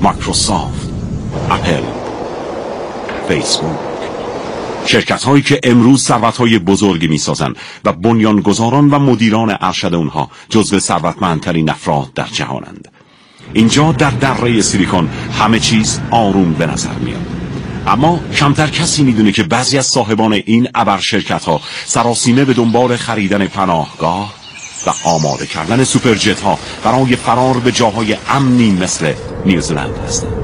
مایکروسافت، اپل، فیسبوک، شرکت هایی که امروز ثروت های بزرگی می سازن و بنیانگذاران و مدیران ارشد اونها جزو ثروتمندترین افراد در جهانند. اینجا در دره سیلیکون همه چیز آروم به نظر میاد، اما کمتر کسی میدونه که بعضی از صاحبان این ابر شرکت ها سراسیمه به دنبال خریدن پناهگاه و آماده کردن سوپرجت ها برای فرار به جاهای امنی مثل نیوزلند هستند.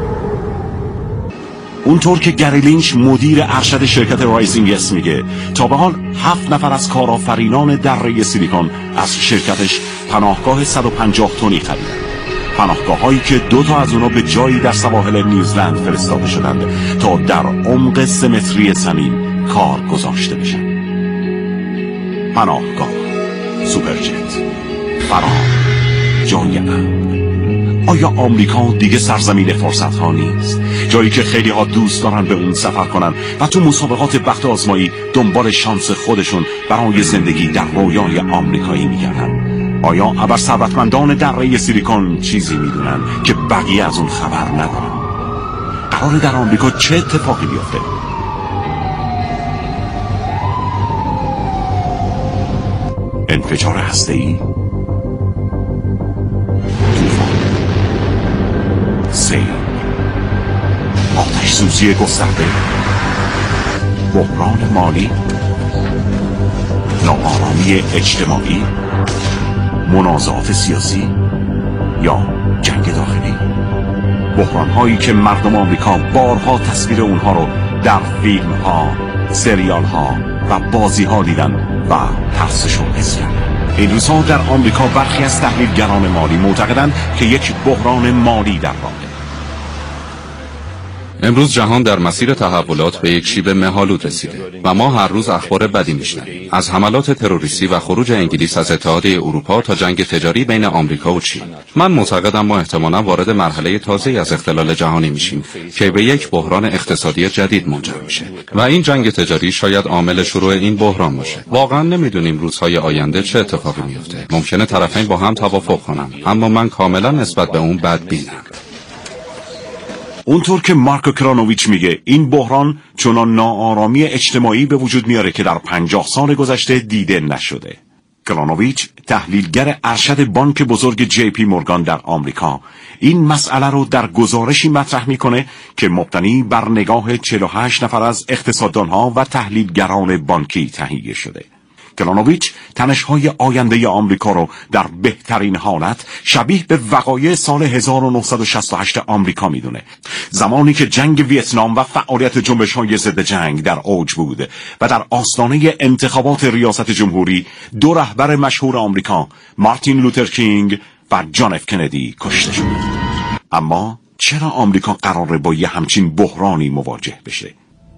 اونطور که گری لینچ مدیر ارشد شرکت رایزینگ اس میگه، تا به حال 7 نفر از کارآفرینان دره سیلیکون از شرکتش پناهگاه 150 تنی خریدن. پناهگاه هایی که 2 تا از اونا به جایی در سواحل نیوزلند فرستاده شدند تا در عمق 3 متری زمین کار گذاشته بشن. پناهگاه، سوپرجت، فرار، جای امن. آیا آمریکا دیگه سرزمین فرصت ها نیست؟ جایی که خیلی ها دوست دارن به اون سفر کنن و تو مسابقات بخت آزمایی دنبال شانس خودشون برای زندگی در رویای آمریکایی میگردن. آیا ابر ثروتمندان دره سیلیکون چیزی میدونن که بقیه از اون خبر ندارن؟ قراره در آمریکا چه اتفاقی بیفته؟ انفجار هسته‌ای؟ سیل، آتش سوزی گسترده، بحران مالی، ناآرامی اجتماعی، منازعات سیاسی یا جنگ داخلی. بحران هایی که مردم آمریکا بارها تصویر اونها رو در فیلم ها، سریال ها و بازی ها دیدن و ترسشون حس کردن. این روزها در آمریکا برخی از تحلیلگران مالی معتقدند که یک بحران مالی در راهه. امروز جهان در مسیر تحولات به یک شیب مه‌آلود رسیده و ما هر روز اخبار بدی میشنویم، از حملات تروریستی و خروج انگلیس از اتحادیه اروپا تا جنگ تجاری بین آمریکا و چین. من معتقدم ما احتمالاً وارد مرحله تازه‌ای از اختلال جهانی میشیم که به یک بحران اقتصادی جدید منجر میشه و این جنگ تجاری شاید عامل شروع این بحران باشه. واقعاً نمیدونیم روزهای آینده چه اتفاقی میفته. ممکنه طرفین با هم توافق کنن، اما من کاملاً نسبت به اون بدبینم. اونطور که مارکو کرانوویچ میگه، این بحران چنان ناآرامی اجتماعی به وجود میاره که در 50 سال گذشته دیده نشده. کرانوویچ، تحلیلگر ارشد بانک بزرگ جی پی مورگان در آمریکا، این مسئله رو در گزارشی مطرح میکنه که مبتنی بر نگاه 48 نفر از اقتصاددانها و تحلیلگران بانکی تهیه شده. کرانوویچ تنش‌های آینده آمریکا رو در بهترین حالت شبیه به وقایع سال 1968 آمریکا میدونه، زمانی که جنگ ویتنام و فعالیت جنبش‌های ضد جنگ در اوج بود و در آستانه انتخابات ریاست جمهوری 2 رهبر مشهور آمریکا، مارتین لوتر کینگ و جان اف کندی کشته شدند. اما چرا آمریکا قراره با یه همچین بحرانی مواجه بشه؟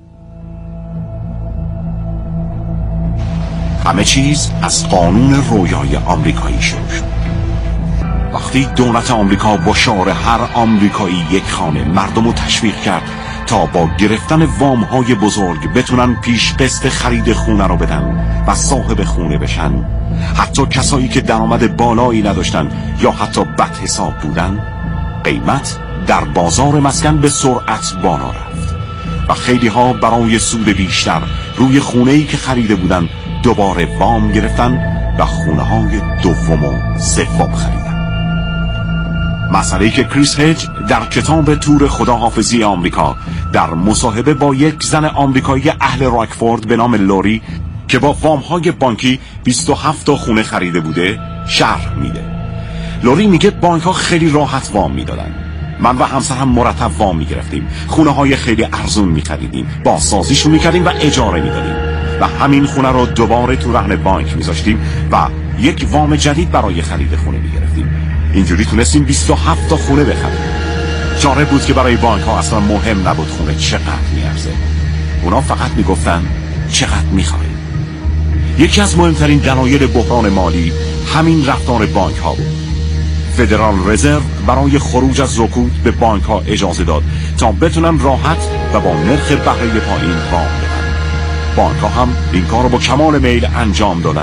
همه چیز از قانون رویای آمریکایی شروع شد. وقتی دولت آمریکا با شعار هر آمریکایی یک خانه مردم رو تشویق کرد تا با گرفتن وام‌های بزرگ بتونن پیش قسط خرید خونه رو بدن و صاحب خونه بشن، حتی کسایی که درآمد بالایی نداشتن یا حتی بد حساب بودن، قیمت در بازار مسکن به سرعت بالا رفت و خیلی ها برای سود بیشتر روی خونه‌ای که خریده بودن دوباره وام گرفتن و خونه‌های دوم و سوم خریدن. مسئله‌ای که کریس هج در کتاب تور خداحافظی آمریکا در مصاحبه با یک زن آمریکایی اهل راکفورد به نام لوری که با وام‌های بانکی 27 تا خونه خریده بوده شرح میده. لوری میگه بانک‌ها خیلی راحت وام میدادن. من و همسرم مرتب وام میگرفتیم، خونه‌های خیلی ارزون می‌خریدیم، بازسازیشون می‌کردیم و اجاره میدادیم و همین خونه رو دوباره تو رهن بانک میذاشتیم و یک وام جدید برای خرید خونه میگرفتیم. اینجوری تونستیم 27 تا خونه بخریم. جالب بود که برای بانک ها اصلا مهم نبود خونه چقدر میارزه، اونا فقط میگفتن چقدر میخوای. یکی از مهمترین دلایل بحران مالی همین رفتار بانک ها بود. فدرال رزرو برای خروج از رکود به بانک ها اجازه داد تا بتونن راحت و با نرخ بهره پایین وام بدن. بانک ها هم این کار رو با کمال میل انجام دادن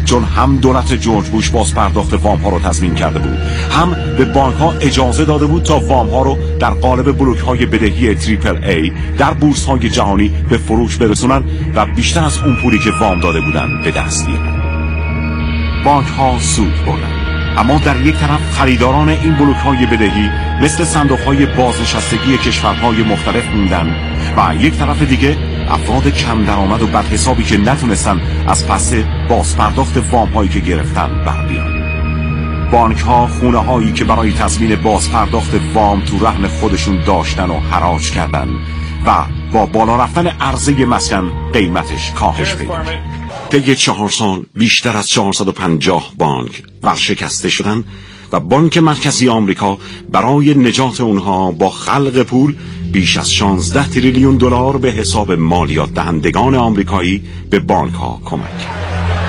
چون هم دولت جورج بوش باز پرداخت وام ها رو تضمین کرده بود، هم به بانک ها اجازه داده بود تا وام ها رو در قالب بلوک های بدهی تریپل ای در بورس های جهانی به فروش برسونن و بیشتر از اون پولی که وام داده بودن به دست بیارن. بانک ها سود بردن، اما در یک طرف خریداران این بلوک های بدهی مثل صندوق های بازنشستگی کشورهای مختلف موندن و یک طرف دیگه افراد کم درآمد و بدحسابی که نتونستن از پس بازپرداخت وام هایی که گرفتن بر بیان. بانک ها خونه هایی که برای تضمین بازپرداخت وام تو رهن خودشون داشتن و حراج کردن و با بالا رفتن عرضه مسکن قیمتش کاهش پیدا کرد. طی 4 سال بیشتر از 450 بانک ورشکسته شدن و بانک مرکزی آمریکا برای نجات اونها با خلق پول بیش از 16 تریلیون دلار به حساب مالیات دهندگان آمریکایی به بانک ها کمک کرد.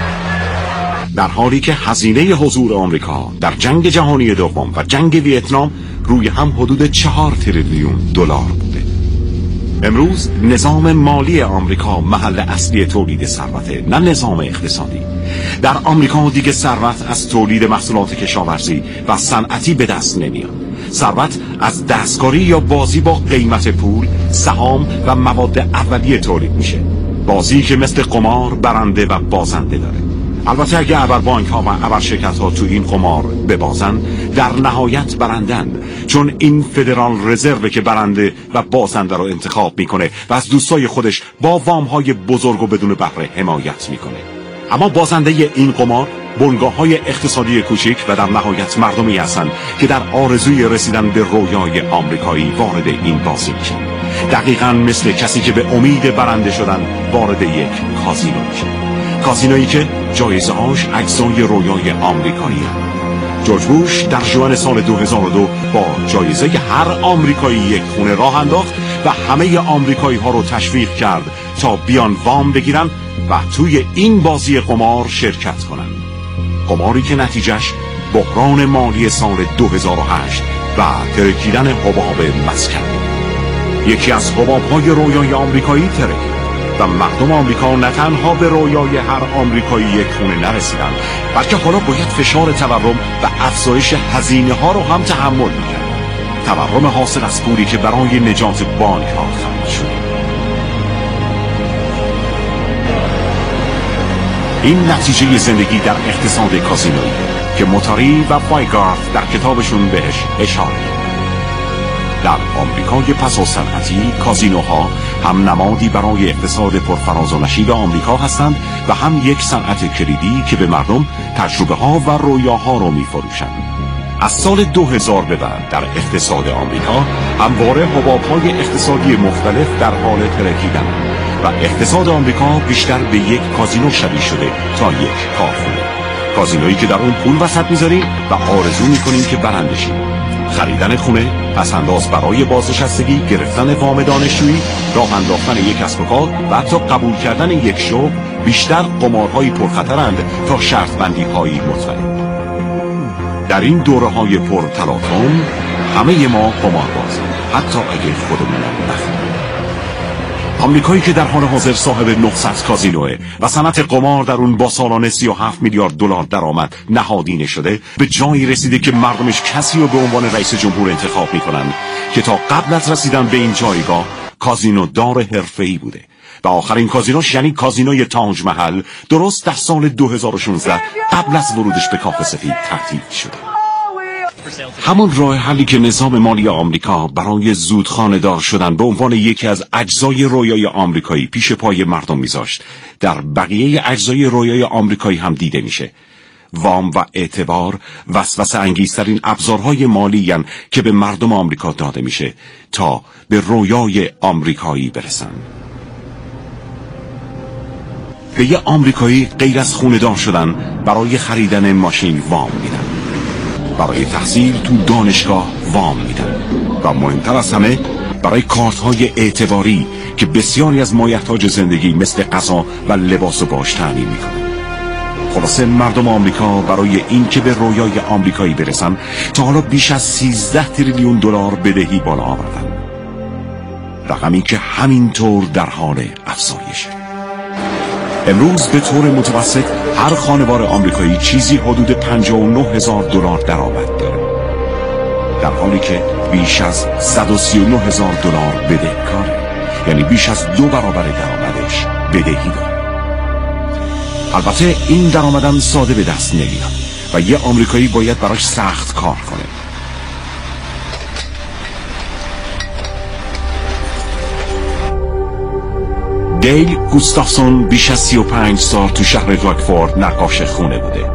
در حالی که هزینه حضور آمریکا در جنگ جهانی دوم و جنگ ویتنام روی هم حدود 4 تریلیون دلار بوده. امروز نظام مالی آمریکا محل اصلی تولید ثروته، نه نظام اقتصادی. در آمریکا دیگه ثروت از تولید محصولات کشاورزی و صنعتی به دست نمیاد. ثروت از دستکاری یا بازی با قیمت پول، سهام و مواد اولیه تولید میشه. بازی که مثل قمار برنده و بازنده داره. البته اگه ابربانک ها و ابرشرکت ها تو این قمار ببازن، در نهایت برندن، چون این فدرال رزرو که برنده و بازنده رو انتخاب میکنه و از دوستای خودش با وام های بزرگ و بدون بهره حمایت میکنه. اما بازنده این قمار بنگاه های اقتصادی کوچیک و در نهایت مردمی هستند که در آرزوی رسیدن به رویای آمریکایی وارد این بازی میشن. دقیقاً مثل کسی که به امید برنده شدن وارد یک کازینو میشه. کازینویی که جایزه هاش اجزای رویای آمریکایی هست. جورج بوش در ژوئن سال 2002 با جایزه هر آمریکایی یک خونه راه انداخت و همه آمریکایی ها رو تشویق کرد تا بیان وام بگیرن و توی این بازی قمار شرکت کنن. قماری که نتیجهش بحران مالی سال 2008 و ترکیدن حباب مسکن. یکی از حباب‌های رویای آمریکایی ترکید و مردم آمریکا نه تنها به رویای هر آمریکایی یک خونه نرسیدن، بلکه حالا باید فشار تورم و افزایش هزینه ها رو هم تحمل می‌کرد. تورم حاصل از پولی که برای نجات بانک ها خرج شده. این نتیجه زندگی در اقتصاد کازینویی که موتاری و وایگارد در کتابشون بهش اشاره کرد. در آمریکای پساصنعتی کازینوها هم نمادی برای اقتصاد پرفراز و نشیب آمریکا هستند و هم یک صنعت کلیدی که به مردم تجربه ها و رویاها رو می‌فروشند. از سال 2000 به بعد در اقتصاد آمریکا همواره حباب‌های اقتصادی مختلف در حال ترکیدن و اقتصاد آمریکا بیشتر به یک کازینو شبیه شده تا یک کارخونه. کازینویی که در اون پول وسط می‌ذاریم و آرزو می‌کنیم که برنده شیم. خریدن خونه، پس‌انداز برای بازنشستگی، گرفتن وام دانشجویی، راه انداختن یک کسب و کار و حتی قبول کردن یک شغل بیشتر قمارهای پرخطرند تا شرط بندی‌های مطمئن. در این دوره‌های پرتلاطم همه ما قماربازیم، حتی اگه خودمون نخواهیم. آمریکایی که در حال حاضر صاحب 900 کازینوه و صنعت قمار در اون با سالانه 37 میلیارد دلار درآمد نهادینه شده، به جایی رسیده که مردمش کسی رو به عنوان رئیس جمهور انتخاب میکنن که تا قبل از رسیدن به این جایگاه کازینو دار حرفه‌ای بوده و آخرین کازینوش یعنی کازینوی تاج محل درست در سال 2016 قبل از ورودش به کاخ سفید ترتیب شده. همون راه حلی که نظام مالی آمریکا برای زود خانه‌دار شدن به عنوان یکی از اجزای رویای آمریکایی پیش پای مردم میذاشت، در بقیه اجزای رویای آمریکایی هم دیده میشه. وام و اعتبار وسوسه انگیزترین ابزارهای مالی هستند که به مردم آمریکا داده میشه تا به رویای آمریکایی برسن. به یه آمریکایی غیر از خونه‌دار شدن برای خریدن ماشین وام میدن، برای تحصیل تو دانشگاه وام میدن و مهمتر از همه برای کارت‌های اعتباری که بسیاری از مایحتاج زندگی مثل غذا و لباس رو باش تامین میکنن. خلاصه مردم آمریکا برای این که به رویای آمریکایی برسن تا حالا بیش از 13 تریلیون دلار بدهی بالا آوردن، رقمی که همینطور در حال افزایشه. امروز به طور متوسط هر خانوار آمریکایی چیزی حدود 59,000 دلار درآمد داره، در حالی که بیش از 139,000 دلار بدهکاره، یعنی بیش از 2 برابر درآمدش بدهی داره. البته این درآمدم ساده به دست نمیاد و یه آمریکایی باید براش سخت کار کنه. دیل گوستافسون بیش از 35 سال تو شهر راکفورد نقاش خونه بوده.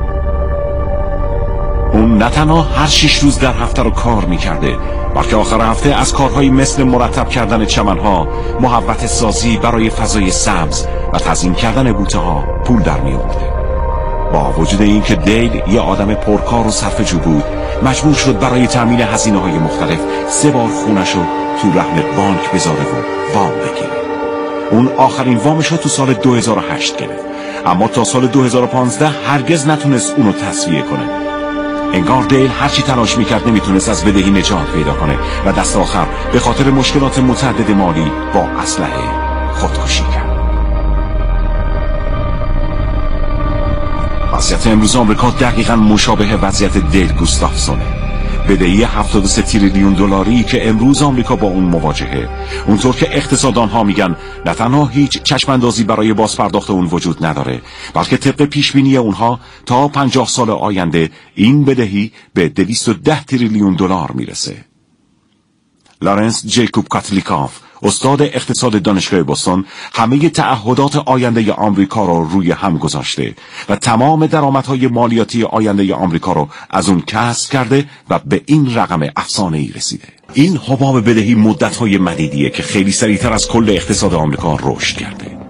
اون نه تنها هر 6 روز در هفته رو کار میکرده، بلکه آخر هفته از کارهایی مثل مرتب کردن چمنها، محوطه سازی برای فضای سبز و تزیین کردن بوته ها پول در می‌آورده. با وجود این که دیل یه آدم پرکار و صرفه‌جو بود، مجبور شد برای تامین هزینه‌های مختلف 3 بار خونش رو تو رهن بانک بذاره و وام بگیره. اون آخرین وامش رو تو سال 2008 گرفت، اما تا سال 2015 هرگز نتونست اونو تسویه کنه. انگار دیل هرچی تلاش میکرد نمیتونست از بدهی نجات پیدا کنه و دست آخر به خاطر مشکلات متعدد مالی با اسلحه خودکشی کرد. وضعیت امروز آمریکا دقیقاً مشابه وضعیت دیل گوستافسونه. بدهی 73 تریلیون دلاری که امروز آمریکا با اون مواجهه، اونطور که اقتصاددان ها میگن، نه تنها هیچ چشماندازی برای بازپرداخت اون وجود نداره، بلکه طبق پیشبینی اونها تا 50 سال آینده این بدهی به 210 تریلیون دلار میرسه. لارنس جیکوب کاتلیکاف، استاد اقتصاد دانشگاه بوستون، همه تعهدات آینده آمریکا رو روی هم گذاشته و تمام درآمدهای مالیاتی آینده آمریکا رو از اون کسب کرده و به این رقم افسانه‌ای رسیده. این حباب بدهی مدت‌های مدیدیه که خیلی سریعتر از کل اقتصاد آمریکا رشد کرده.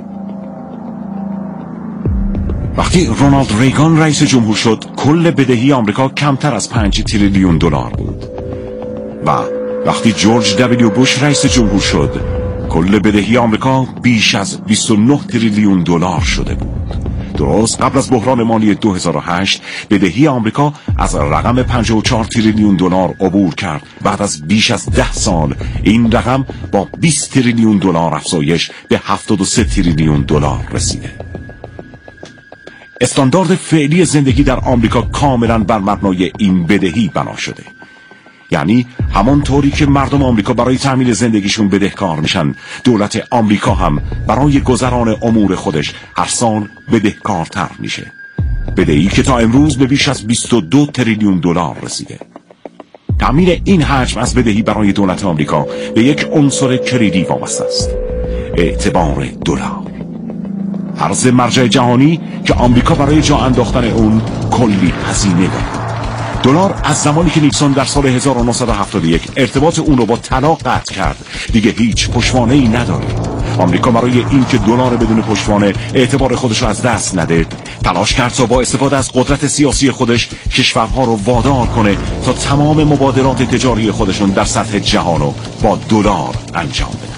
وقتی رونالد ریگان رئیس جمهور شد، کل بدهی آمریکا کمتر از 5 تریلیون دلار بود و وقتی جورج دبلیو بوش رئیس جمهور شد، کل بدهی آمریکا بیش از 29 تریلیون دلار شده بود. درست قبل از بحران مالی 2008 بدهی آمریکا از رقم 54 تریلیون دلار عبور کرد. بعد از بیش از 10 سال این رقم با 20 تریلیون دلار افزایش به 73 تریلیون دلار رسیده. استاندارد فعلی زندگی در آمریکا کاملا بر مبنای این بدهی بنا شده. یعنی همانطوری که مردم آمریکا برای تأمین زندگیشون بدهکار میشن، دولت آمریکا هم برای گذران امور خودش هر سال بدهکارتر میشه. بدهی که تا امروز به بیش از 22 تریلیون دلار رسیده. تأمین این حجم از بدهی برای دولت آمریکا به یک عنصر کلیدی وابسته است: اعتبار دلار. ارز مرجع جهانی که آمریکا برای جا انداختن اون کلی هزینه داره. دلار از زمانی که نیکسون در سال 1971 ارتباط اون رو با طلا قطع کرد دیگه هیچ پشتوانه‌ای نداره. آمریکا برای این که دلار بدون پشتوانه اعتبار خودش رو از دست نده، تلاش کرد تا با استفاده از قدرت سیاسی خودش کشورها رو وادار کنه تا تمام مبادلات تجاری خودشون در سطح جهان رو با دلار انجام بدن.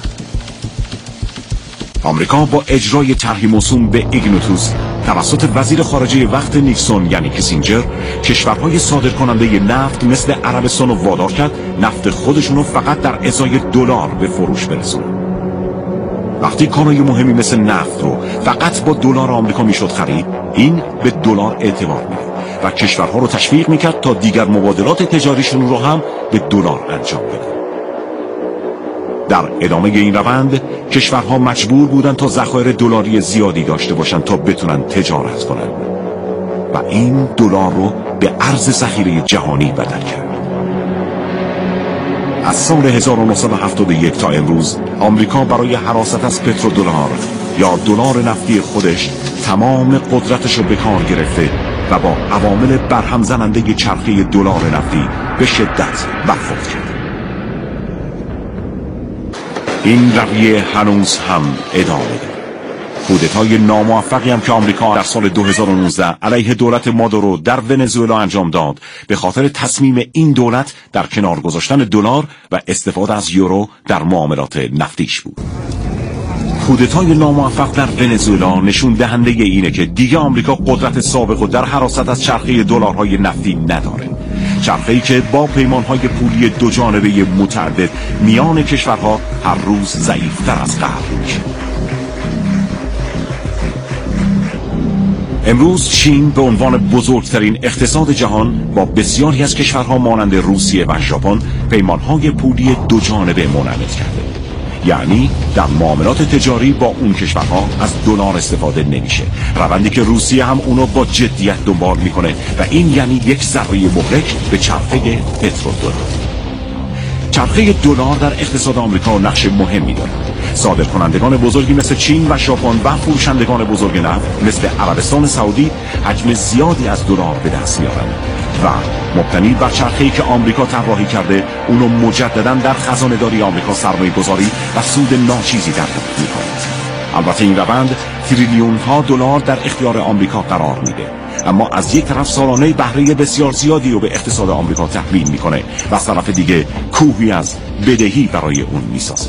آمریکا با اجرای طرحی موسوم به ایگنوتوس توسط وزیر خارجه وقت نیکسون یعنی کیسینجر، کشورهای صادرکننده نفت مثل عربستان رو وادار کرد نفت خودشون رو فقط در ازای دلار به فروش برسونن. وقتی کالای مهمی مثل نفت رو فقط با دلار آمریکا میشد خرید، این به دلار اعتبار میداد و کشورها رو تشویق میکرد تا دیگر مبادلات تجاریشون رو هم به دلار انجام بدن. در ادامه این روند کشورها مجبور بودند تا ذخایر دلاری زیادی داشته باشند تا بتونن تجارت کنند و این دلار رو به ارز ذخیره جهانی بدل کرد. از سال 1971 تا امروز آمریکا برای حراست از پترودلار یا دلار نفتی خودش تمام قدرتش رو به کار گرفته و با عوامل برهم زننده چرخه دلار نفتی به شدت برخورد کرد. این رویه هنوز هم ادامه داره. کودتای ناموفقی هم که آمریکا در سال 2019 علیه دولت مادورو در ونزوئلا انجام داد، به خاطر تصمیم این دولت در کنار گذاشتن دلار و استفاده از یورو در معاملات نفتیش بود. کودتای ناموفق در ونزوئلا نشون دهنده اینه که دیگه آمریکا قدرت سابق و در حراست از چرخه دلارهای نفتی نداره. چرخه‌ای که با پیمانهای پولی دو جانبه متعدد میان کشورها هر روز ضعیف‌تر از قبل میشه. امروز چین به عنوان بزرگترین اقتصاد جهان با بسیاری از کشورها مانند روسیه و ژاپن پیمانهای پولی دو جانبه منعقد کرده. یعنی در معاملات تجاری با اون کشورها از دلار استفاده نمیشه، روندی که روسیه هم اونو با جدیت دنبال میکنه و این یعنی یک ذره مهلک به چرخه پترودلار. چرخه دلار در اقتصاد آمریکا نقش مهمی داره. صادرکنندگان بزرگی مثل چین و ژاپن و فروشندگان بزرگ نفت مثل عربستان سعودی حجم زیادی از دلار به دست میارن و مبتنی بر چرخه‌ای که آمریکا طراحی کرده اونو مجددا در خزانه‌داری آمریکا سرمایه‌گذاری و سود ناچیزی دریافت میکنه. البته این روند تریلیون ها دلار در اختیار آمریکا قرار میده، اما از یک طرف سالانه بهره بسیار زیادی رو به اقتصاد آمریکا تحویل میکنه و از طرف دیگه کوهی از بدهی برای اون میسازه.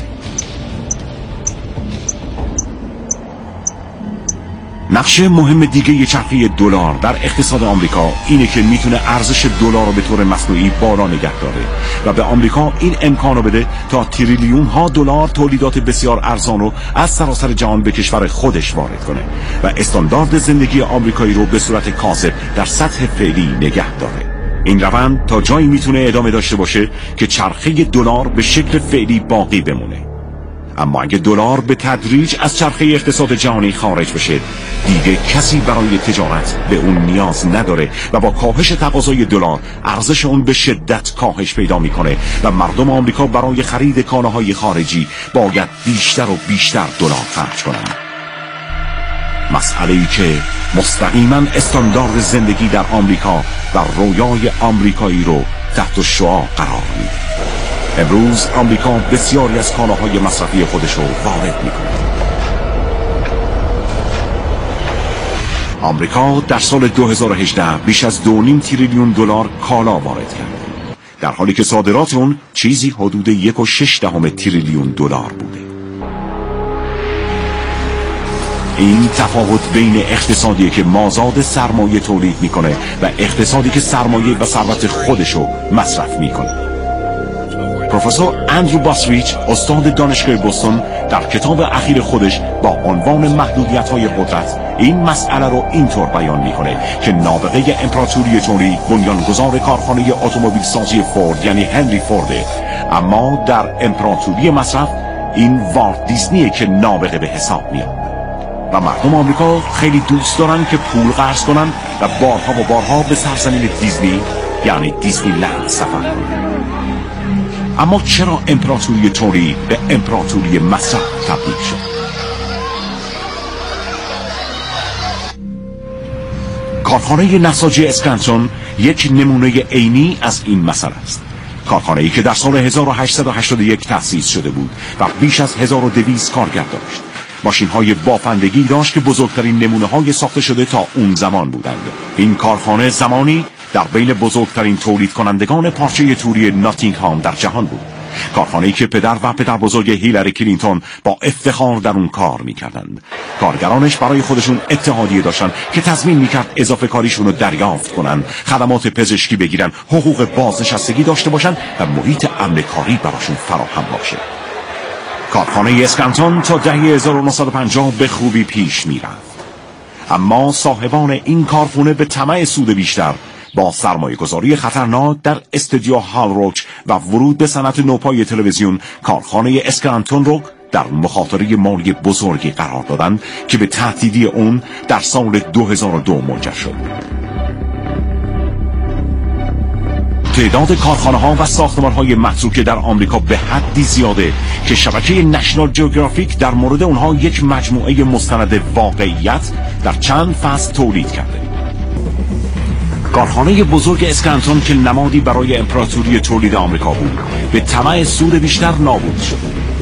نقش مهم دیگه چرخه دلار در اقتصاد آمریکا اینه که میتونه ارزش دلار رو به طور مصنوعی بالا نگه داره و به آمریکا این امکان رو بده تا تریلیون ها دلار تولیدات بسیار ارزان رو از سراسر جهان به کشور خودش وارد کنه و استاندارد زندگی آمریکایی رو به صورت کاذب در سطح فعلی نگه داره. این روند تا جایی میتونه ادامه داشته باشه که چرخه دلار به شکل فعلی باقی بمونه. اما اگه دلار به تدریج از چرخه اقتصاد جهانی خارج بشه، دیگه کسی برای تجارت به اون نیاز نداره و با کاهش تقاضای دلار ارزش اون به شدت کاهش پیدا میکنه و مردم آمریکا برای خرید کالاهای خارجی باید بیشتر و بیشتر دلار خرج کنند. مسئله‌ای که مستقیما استاندارد زندگی در آمریکا و رویای آمریکایی رو تحت شعاع قرار میده. امروز آمریکا بسیاری از کالاهای مصرفی خودش رو وارد میکنه. آمریکا در سال 2018 بیش از 2.5 تریلیون دلار کالا وارد کرد، در حالی که صادرات اون چیزی حدود 1.6 تریلیون دلار بوده. این تفاوت بین اقتصادی که مازاد سرمایه تولید میکنه و اقتصادی که سرمایه و ثروت خودش رو مصرف میکنه. پروفسور اندرو باسریچ، استاد دانشگاه بوستون، در کتاب اخیر خودش با عنوان محدودیت‌های قدرت این مسئله رو اینطور بیان میکنه که نابغه امپراتوری تولی بنیانگذار کارخانه اتومبیل سازی فورد یعنی هنری فورده، اما در امپراتوری مصرف این والت دیزنیه که نابغه به حساب میاد و مردم آمریکا خیلی دوست دارن که پول قرض کنن و بارها و بارها به سرزمین دیزنی یعنی دیزنی لند سفر کنن. اما چرا امپراتوری تولی به امپراتوری مصرف تبدیل شد؟ کارخانه نساجی اسکانسون یک نمونه عینی از این مسئله است. کارخانه‌ای که در سال 1881 تأسیس شده بود و بیش از 1200 کارگر داشت. ماشین‌های بافندگی داشت که بزرگترین نمونه‌های ساخته شده تا اون زمان بودند. این کارخانه زمانی در بین بزرگترین تولید کنندگان پارچه توری ناتینگهام در جهان بود. کارخانه‌ای که پدر و پدر بزرگ هیلاری کلینتون با افتخار در اون کار می‌کردند. کارگرانش برای خودشون اتحادیه داشتن که تضمین می‌کرد اضافه کاریشون رو دریافت کنن، خدمات پزشکی بگیرن، حقوق بازنشستگی داشته باشن و محیط امن کاری براشون فراهم باشه. کارخانه اسکانتون تا دهه 1950 به خوبی پیش می‌رفت. اما صاحبان این کارخانه به طمع سود بیشتر با سرمایه‌گذاری خطرناک در استودیو هال روچ و ورود به صنعت نوپای تلویزیون کارخانه اسکانتون رو در مخاطره مالی بزرگی قرار دادند که به تهدیدی اون در سال 2002 منجر شد. تعداد کارخانه‌ها و ساختمان‌های متروکه در آمریکا به حدی زیاده که شبکه نشنال جیوگرافیک در مورد اونها یک مجموعه مستند واقعیت در چند فصل تولید کرده. کارخانه بزرگ اسکانتون که نمادی برای امپراتوری تولید آمریکا بود، به طمع سود بیشتر نابود شد.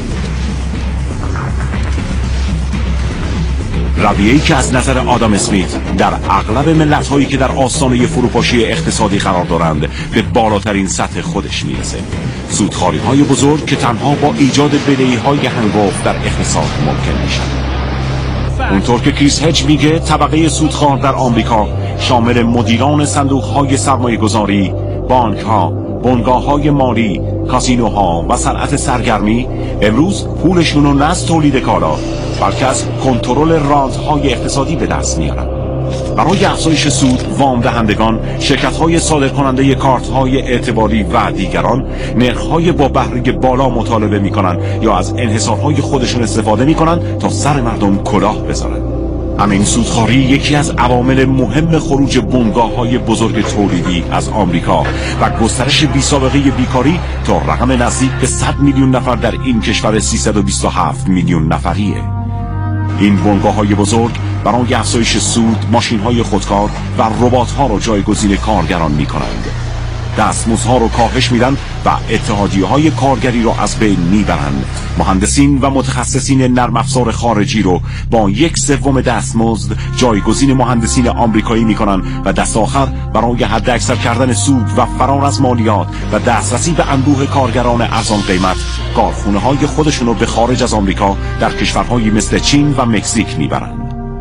رویه‌ای که از نظر آدام اسمیت در اغلب ملت‌هایی که در آستانه فروپاشی اقتصادی قرار دارند به بالاترین سطح خودش میرسه. سودخواری‌های بزرگ که تنها با ایجاد بدهی‌های هنگفت در اقتصاد ممکن میشن. اونطور که کریس هج میگه طبقه سودخوار در آمریکا شامل مدیران صندوق‌های سرمایه‌گذاری، بانک‌ها، بنگاه‌های مالی، کازینوها و صنعت سرگرمی امروز پولشون رو نه از تولید کالا بلکه از کنترل رازهای اقتصادی به دست میارن. برای افزایش سود، وام دهندگان، شرکت‌های صادرکننده کارت‌های اعتباری و دیگران نرخ‌های با بهره بالا مطالبه می‌کنند یا از انحصارهای خودشون استفاده می‌کنند تا سر مردم کلاه بذارن. همین سودخواری یکی از عوامل مهم خروج بنگاه‌های بزرگ تولیدی از آمریکا و گسترش بی‌سابقه بیکاری تا رقم نزدیک به 100 میلیون نفر در این کشور 327 میلیون نفریه. این بنگاه‌های بزرگ برای افزایش سود، ماشین‌های خودکار و ربات‌ها را جایگزین کارگران می‌کنند. دستمزدها را کاهش میدن و اتحادیه‌های کارگری را از بین میبرند. مهندسین و متخصصین نرم افزار خارجی رو با 1/3 دستمزد جایگزین مهندسین آمریکایی میکنن و دست آخر برای حداکثر کردن سود و فرار از مالیات و دسترسی به انبوه کارگران ارزان قیمت، کارخانه‌های خودشون رو به خارج از آمریکا در کشورهایی مثل چین و مکزیک میبرند.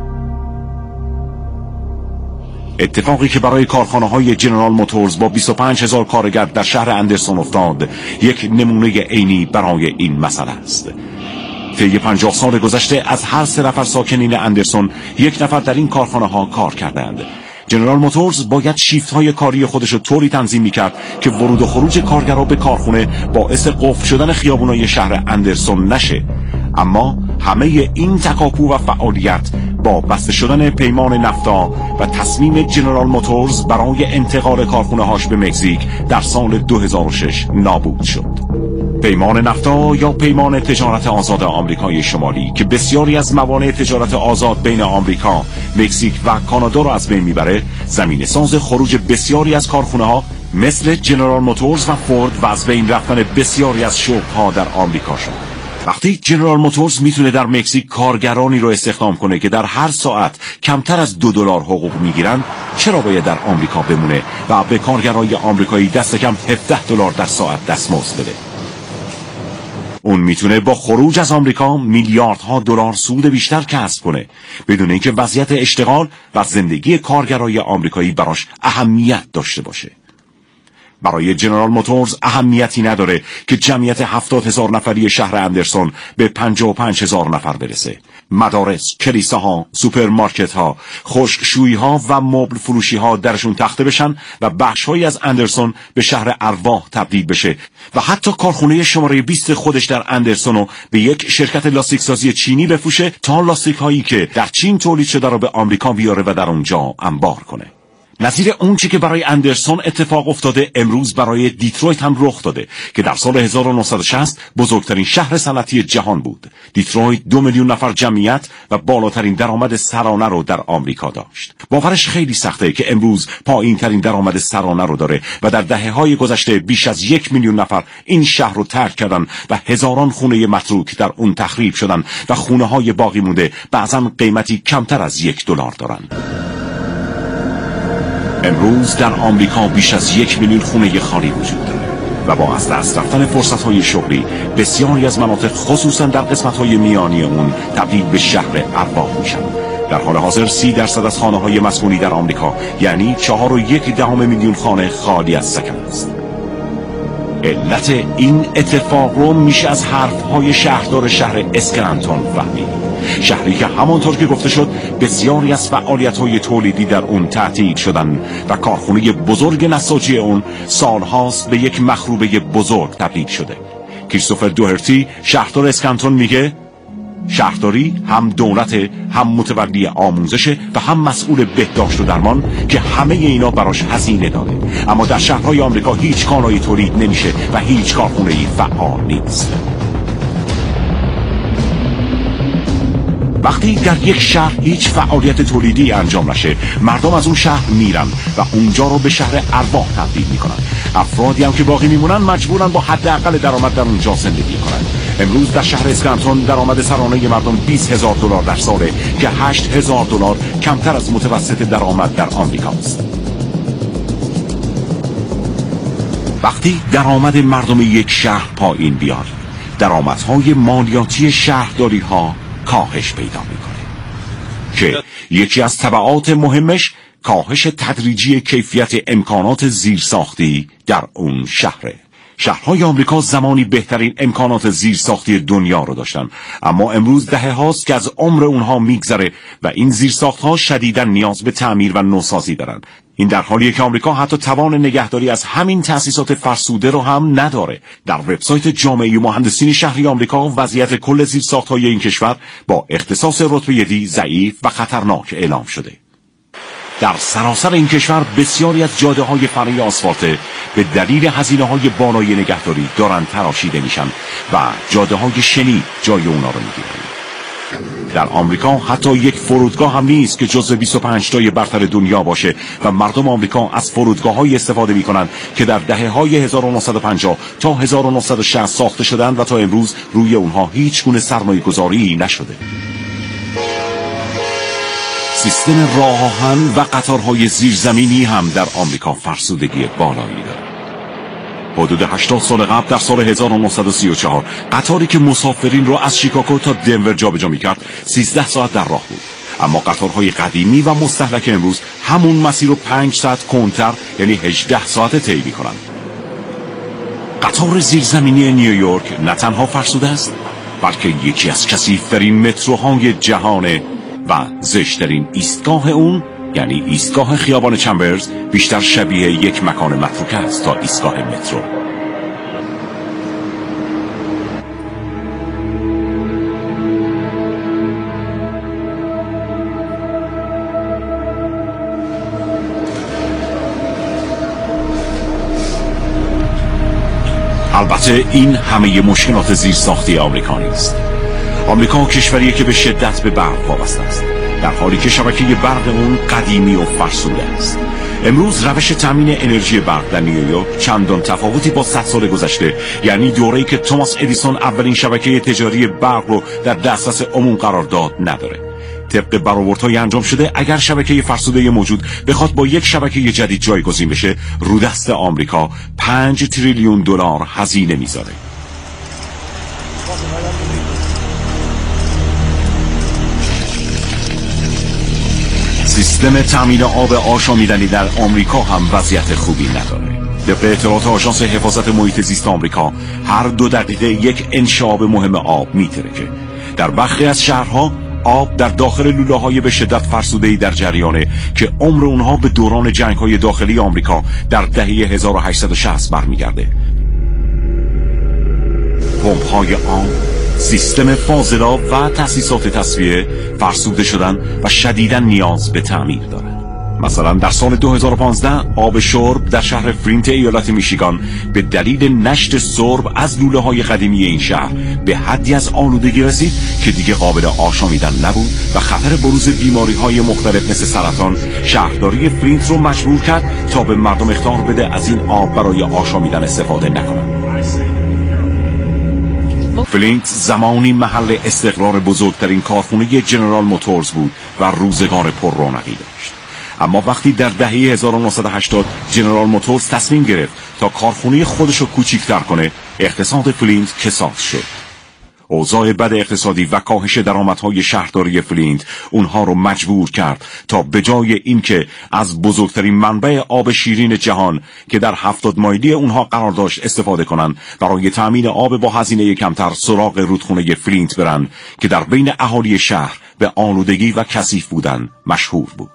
اتفاقی که برای کارخانه‌های جنرال موتورز با 25,000 کارگر در شهر اندرسون افتاد، یک نمونه عینی برای این مسئله است. طی 50 سال گذشته از هر 3 نفر ساکنین اندرسون 1 نفر در این کارخانه‌ها کار کردند. جنرال موتورز باید شیفت‌های کاری خودش رو طوری تنظیم می‌کرد که ورود و خروج کارگرها به کارخونه باعث قفل شدن خیابونای شهر اندرسون نشه. اما همه این تکاپو و فعالیت با بسته شدن پیمان نفتا و تصمیم جنرال موتورز برای انتقال کارخونه‌هاش به مکزیک در سال 2006 نابود شد. پیمان نفتا یا پیمان تجارت آزاد آمریکای شمالی که بسیاری از موانع تجارت آزاد بین آمریکا، مکزیک و کانادا را از بین میبره، زمینه ساز خروج بسیاری از کارخونه‌ها مثل جنرال موتورز و فورد و از بین رفتن بسیاری از شغل‌ها در آمریکا شد. وقتی جنرال موتورز میتونه در مکزیک کارگرانی رو استخدام کنه که در هر ساعت کمتر از $2 حقوق میگیرن، چرا باید در آمریکا بمونه و به کارگرای آمریکایی دست کم $17 در ساعت دستمزد بده؟ اون میتونه با خروج از آمریکا میلیاردها دلار سود بیشتر کسب کنه بدون اینکه وضعیت اشتغال و زندگی کارگرای آمریکایی براش اهمیت داشته باشه. برای جنرال موتورز اهمیتی نداره که جمعیت 70,000 نفری شهر اندرسون به 55,000 نفر برسه. مدارس، کلیساها، سوپرمارکت‌ها، خشکشویی‌ها و مبل فروشی‌ها درشون تخته بشن و بخش‌هایی از اندرسون به شهر ارواح تبدیل بشه و حتی کارخونه شماره 20 خودش در اندرسون رو به یک شرکت لاستیکسازی چینی بفروشه تا لاستیک‌هایی که در چین تولید شده را به آمریکا بیاره و در اونجا انبار کنه. نظیر اون چی که برای اندرسون اتفاق افتاده امروز برای دیترویت هم رخ داده که در سال 1960 بزرگترین شهر صنعتی جهان بود. دیترویت 2 میلیون نفر جمعیت و بالاترین درآمد سرانه رو در آمریکا داشت. باورش خیلی سخته که امروز پایین ترین درآمد سرانه رو داره و در دهه‌های گذشته بیش از 1 میلیون نفر این شهر رو ترک کردن و هزاران خونه متروک در اون تخریب شدن و خونه‌های باقی مونده بعضاً قیمتی کمتر از $1 دارن. امروز در آمریکا بیش از 1 میلیون خونه خالی وجود داره و با از دست رفتن فرصت‌های شغلی بسیاری از مناطق خصوصا در قسمت‌های میانی اون تبدیل به شهر ارواح میشن. در حال حاضر 30% از خانه‌های مسکونی در آمریکا یعنی 4.1 میلیون خانه خالی از سکن است. علت این اتفاق رو میشه از حرف‌های شهردار شهر اسکلنتون فهمید. شهری که همانطور که گفته شد بسیاری از فعالیت‌های تولیدی در اون تعطیل شدن و کارخونه بزرگ نساجی اون سالهاست به یک مخروبه بزرگ تبدیل شده. کریستوفر دوهرتی شهردار اسکلنتون میگه شهرداری هم دولت، هم متولی آموزش و هم مسئول بهداشت و درمان که همه اینا براش هزینه داره، اما در شهرهای آمریکا هیچ کالایی تولید نمیشه و هیچ کارخونه‌ای فعال نیست. وقتی در یک شهر هیچ فعالیت تولیدی انجام نشه، مردم از اون شهر میرن و اونجا رو به شهر ارواح تبدیل میکنن. افرادی هم که باقی میمونن مجبورن با حداقل درآمد در اونجا زندگی کنن. امروز در شهر اسکلنتون درآمد سرانه مردم $20,000 در ساله که $8,000 کمتر از متوسط درآمد در آمریکا است. وقتی درآمد مردم یک شهر پایین بیاد، درآمدهای مالیاتی شهرداری ها کاهش پیدا میکنه که یکی از تبعات مهمش کاهش تدریجی کیفیت امکانات زیرساختی در اون شهره. شهرهای آمریکا زمانی بهترین امکانات زیرساختی دنیا رو داشتن، اما امروز دهه هاست که از عمر اونها میگذره و این زیرساختها شدیداً نیاز به تعمیر و نوسازی دارن. این در حالیه که آمریکا حتی توان نگهداری از همین تأسیسات فرسوده رو هم نداره. در وبسایت جامعه مهندسین شهری آمریکا وضعیت کل زیرساخت‌های این کشور با اختصاص رتبه دی ضعیف و خطرناک اعلام شده. در سراسر این کشور بسیاری از جاده‌های فرعی آسفالته به دلیل هزینه‌های بالای نگهداری دارن تراشیده میشن و جاده‌های شنی جای اونا رو میگیرن. در آمریکا حتی یک فرودگاه هم نیست که جزو 25 تای برتر دنیا باشه و مردم آمریکا از فرودگاه‌های استفاده می‌کنند که در دهه‌های 1950 تا 1960 ساخته شدند و تا امروز روی اونها هیچ گونه سرمایه‌گذاری نشده. سیستم راه آهن و قطارهای زیرزمینی هم در آمریکا فرسودگی بالایی دارد. حدود 80 سال قبل در سال 1934 قطاری که مسافرین رو از شیکاگو تا دنور جابجا می‌کرد 13 ساعت در راه بود. اما قطارهای قدیمی و مستهلک امروز همون مسیر رو 5 ساعت کندتر یعنی 18 ساعت طی می‌کنند. قطار زیرزمینی نیویورک نه تنها فرسوده است، بلکه یکی از کثیف‌ترین متروهای جهانه و زشترین ایستگاه اون یعنی ایستگاه خیابان چمبرز بیشتر شبیه یک مکان متروکه است تا ایستگاه مترو. البته این همه مشکلات زیرساختی آمریکا نیست. آمریکا کشوریه که به شدت به برق وابسته است، در حالی که شبکه برق اون قدیمی و فرسوده است. امروز روش تامین انرژی برق در نیویورک چندان تفاوتی با 100 سال گذشته، یعنی دوره‌ای که توماس ادیسون اولین شبکه تجاری برق رو در دسترس عموم قرار داد نداره. طبق برآوردهای انجام شده اگر شبکه فرسوده موجود بخواد با یک شبکه جدید جایگزین بشه، رودست آمریکا 5 تریلیون دلار هزینه میذاره. سیستم تامین آب آشامیدنی در آمریکا هم وضعیت خوبی نداره. طبق اطلاعات آژانس حفاظت محیط زیست آمریکا هر 2 دقیقه یک انشعاب مهم آب میترکه. در برخی از شهرها آب در داخل لوله‌های به شدت فرسوده‌ای در جریانه که عمر اونها به دوران جنگ‌های داخلی آمریکا در دهه 1860 برمیگرده. پمپ‌های آب، سیستم فاضلاب و تأسیسات تصفیه فرسوده شدن و شدیداً نیاز به تعمیر دارند. مثلا در سال 2015 آب شرب در شهر فرینت ایالت میشیگان به دلیل نشت سرب از لوله‌های قدیمی این شهر به حدی از آلودگی رسید که دیگه قابل آشامیدن نبود و خطر بروز بیماری‌های مختلف مثل سرطان شهرداری فرینت رو مجبور کرد تا به مردم اخطار بده از این آب برای آشامیدن استفاده نکنند. فلینت زمانی محل استقرار بزرگترین کارخانه جنرال موتورز بود و روزگار پر رونقی داشت. اما وقتی در دهه 1980 جنرال موتورز تصمیم گرفت تا کارخانه خودش رو کوچیک‌تر کنه، اقتصاد فلینت کساد شد. اوضاع بد اقتصادی و کاهش درآمدهای شهرداری فلینت اونها رو مجبور کرد تا به جای اینکه از بزرگترین منبع آب شیرین جهان که در 70 مایلی اونها قرار داشت استفاده کنن، برای تأمین آب با هزینه کمتر سراغ رودخانه فلینت برن که در بین اهالی شهر به آلودگی و کثیف بودن مشهور بود.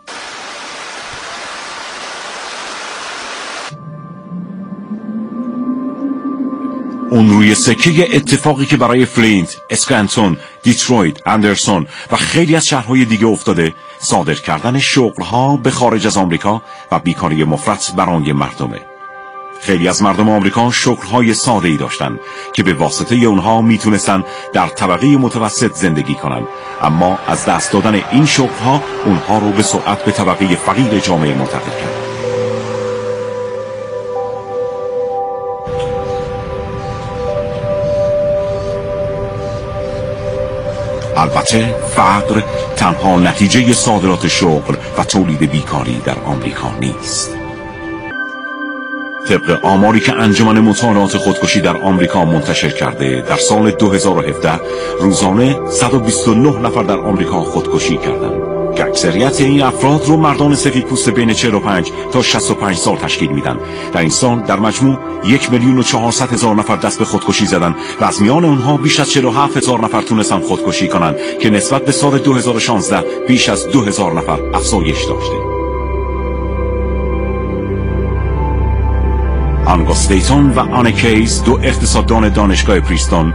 اون روی سکه اتفاقی که برای فلینت، اسکانتون، دیترویت، اندرسون و خیلی از شهرهای دیگه افتاده، صادر کردن شغلها به خارج از آمریکا و بیکاری مفرط برای مردمه. خیلی از مردم آمریکا شغلهای ساده‌ای داشتن که به واسطه اونها میتونستن در طبقه متوسط زندگی کنن، اما از دست دادن این شغلها اونها رو به سرعت به طبقه فقیر جامعه منتقل کرد. البته فقر تنها نتیجه صادرات شغل و تولید بیکاری در آمریکا نیست. طبق آماری که انجمن مطالعات خودکشی در آمریکا منتشر کرده، در سال 2017 روزانه 129 نفر در آمریکا خودکشی کردند که اکثریت این افراد رو مردان سفیدپوست بین 45 تا 65 سال تشکیل میدن. در این سال در مجموع 1,400,000 نفر دست به خودکشی زدن و از میان اونها بیش از 47,000 نفر تونستن خودکشی کنن که نسبت به سال 2016 بیش از 2,000 نفر افزایش داشته. آنگوس دیتون و آنه کیز، دو اقتصاددان دانشگاه پریستون،